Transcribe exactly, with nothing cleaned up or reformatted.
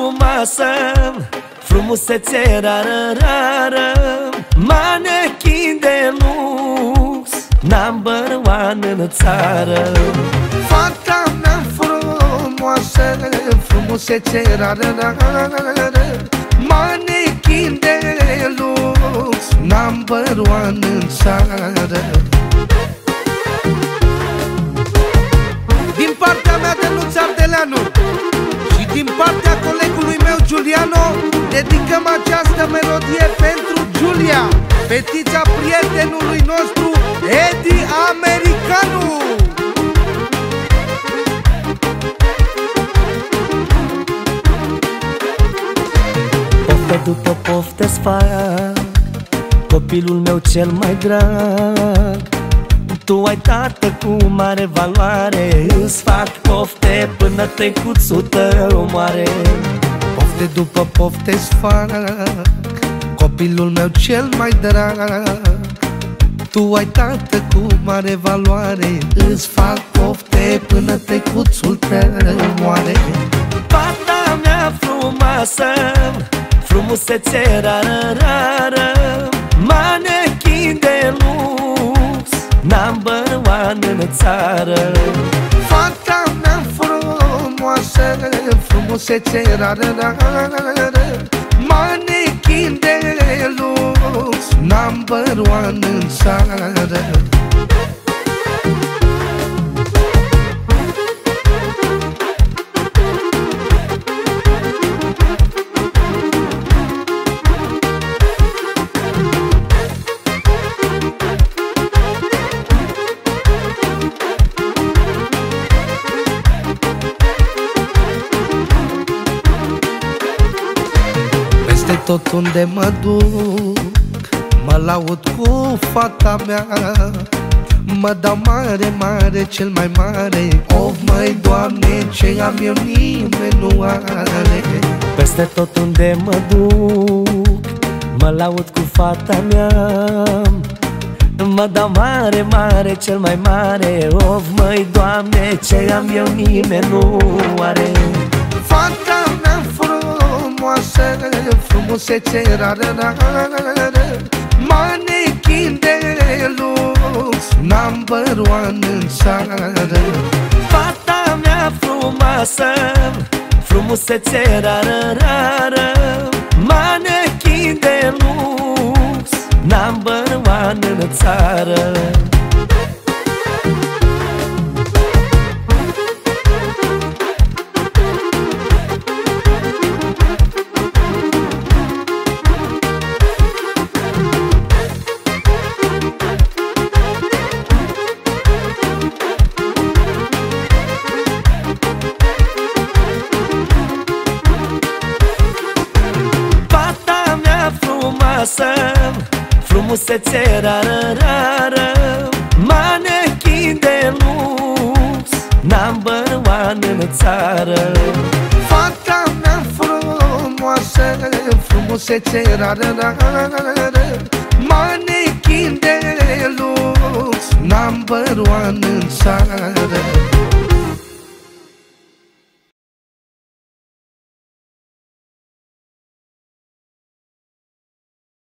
frumoasă, frumusețe rară, rară, manechin de lux, number one în țară. Fata mea frumoasă, frumusețe rară, rară, manechin de lux, number one în țară. Din partea mea de Luț Ardeleanu și din partea colegului meu Giuliano, dedicăm această melodie pentru Giulia, fetița prietenului nostru Edi Americanu. Poftă după poftă-ți fac, copilul meu cel mai drag. Tu ai tată cu mare valoare, îți fac pofte până tăicuțul tău moare. Pofte după pofte-ți fac, copilul meu cel mai drag. Tu ai tată cu mare valoare, îți fac pofte până tăicuțul tău moare. Fata mea frumoasă, frumusețe rară, rară, manechin de lux, number one în țară. Fata mea frumoasă, frumusețe rară, rară, manechin de lux, number one în țară. Tot unde mă duc, mă laud cu fata mea. Mă dau mare, mare, cel mai mare. Of, măi, Doamne, ce am eu nimeni nu are. Peste tot unde mă duc, mă laud cu fata mea. Mă dau mare, mare, cel mai mare. Of, măi, Doamne, ce am eu nimeni nu are. Fata mea frumoasă, frumusețe rară, rară, manechin de lux, number one în țară. Fata mea frumoasă, frumusețe rară, rară, manechin de lux, number one în țară. Frumusețe rară, rară, manechin de lux, number one în țară. Fata mea frumoasă, frumusețe rară, rară, manechin de lux, number one în țară.